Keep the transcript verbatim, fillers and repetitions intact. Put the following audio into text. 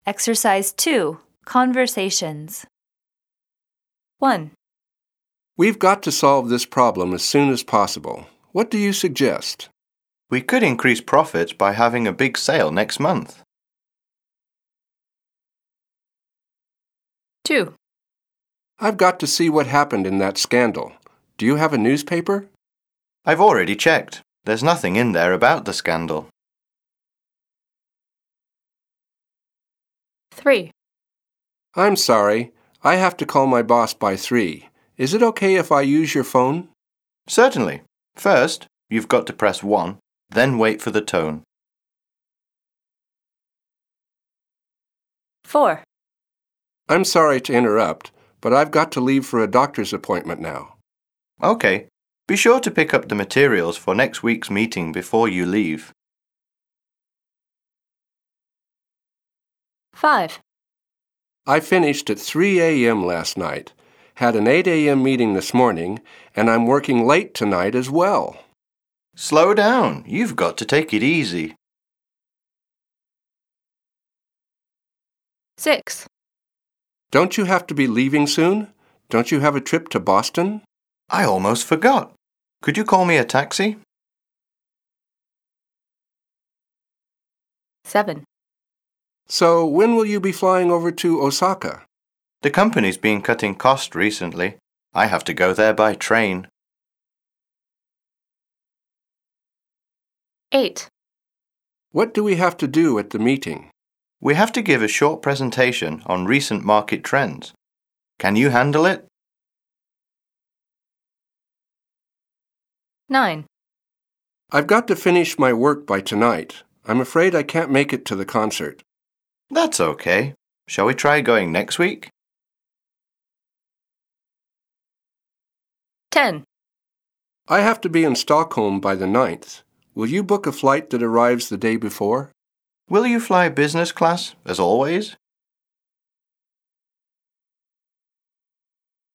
Exercise two. Conversations. one. We've got to solve this problem as soon as possible. What do you suggest? We could increase profits by having a big sale next month. two. I've got to see what happened in that scandal. Do you have a newspaper? I've already checked. There's nothing in there about the scandal. three. I'm sorry. I have to call my boss by three. Is it okay if I use your phone? Certainly. First, you've got to press one, then wait for the tone. four. I'm sorry to interrupt, but I've got to leave for a doctor's appointment now. Okay. Be sure to pick up the materials for next week's meeting before you leave. five. I finished at three a.m. last night, had an eight a.m. meeting this morning, and I'm working late tonight as well. Slow down. You've got to take it easy. six. Don't you have to be leaving soon? Don't you have a trip to Boston? I almost forgot. Could you call me a taxi? seven. So when will you be flying over to Osaka? The company's been cutting costs recently. I have to go there by train. eight. What do we have to do at the meeting? We have to give a short presentation on recent market trends. Can you handle it? nine. I've got to finish my work by tonight. I'm afraid I can't make it to the concert. That's okay. Shall we try going next week? ten. I have to be in Stockholm by the ninth. Will you book a flight that arrives the day before? Will you fly business class, as always?